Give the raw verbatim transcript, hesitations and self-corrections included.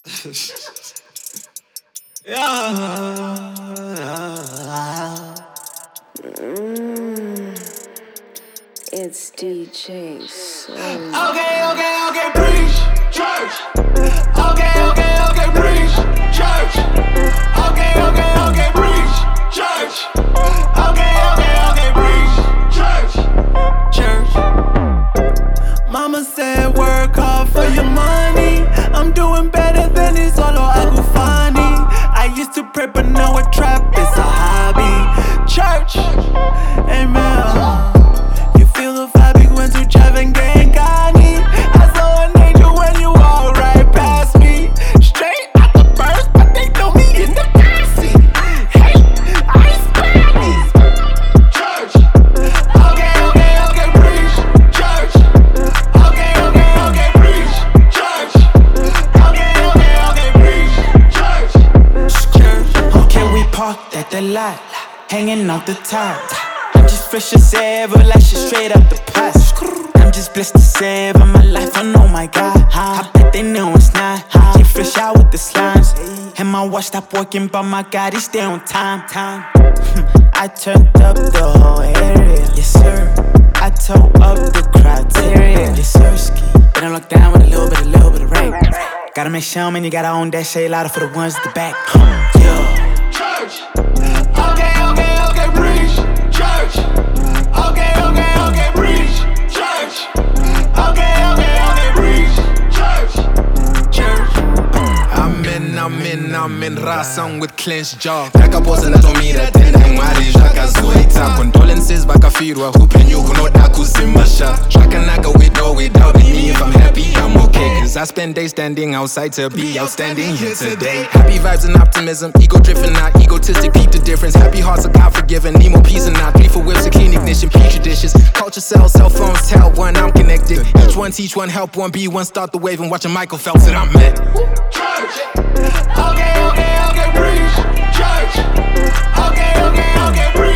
Yeah. Mm, it's D J Soul. Okay, okay, okay, preach, church. Okay, okay, okay, preach, church. Okay, okay, okay, preach, church. Okay, okay, okay, preach, church. Church. Mama said work hard for your money. I'm doing better than this solo Agufani. I used to pray but now I trap, it's a hobby. Church, amen. You feel the vibe, you went to drive and gang Gani. I saw an angel when you walked right past me. Straight out the burst, but they know me in the backseat. Hey, I Spanish. Church. Okay, okay, okay, preach. Church. Okay, okay, okay, preach. Church. Okay, okay, okay, preach. Church. Church. Okay, we parked at the lot, hanging out the top. I'm just fresh as ever, like shit straight up the pot. I'm just blessed to save in my life, I know my God. I bet they know it's not. Get fresh out with the slimes. And my watch stopped working, but my God, he stay on time. Time. I turned up the whole area, yes sir. I tore up the criteria, yes sir. Ski. Been locked down with a little bit, a little bit of rain. Gotta make sure, man, you gotta own that shade louder for the ones at the back. Yeah. Church. Okay, okay, okay, preach. Church. Okay, okay, okay, preach. Church. Okay, okay, okay, preach. Church. Church. I'm in, I'm in, I'm in ração with clenched jaw. Takaposa na tomira tenda ngwari jakazoita. Condolences bakafirwa hupenyuko no dakuzimasha. Shakanaga with or without me. If I'm happy, I'm okay. Cause I spend days standing outside to be outstanding here today. Happy vibes and optimism, ego driven, not egotistic. Peep the difference. Happy hearts are God forgiven. Need more peace and not three for whips, a clean ignition, petri dishes. Culture cells, cell phones, tell one I'm connected. Each one teach one, help one, be one, start the wave and watching Michael Phelps that I'm met. Church. Okay, okay, okay, preach. Church. Okay, okay, okay, preach.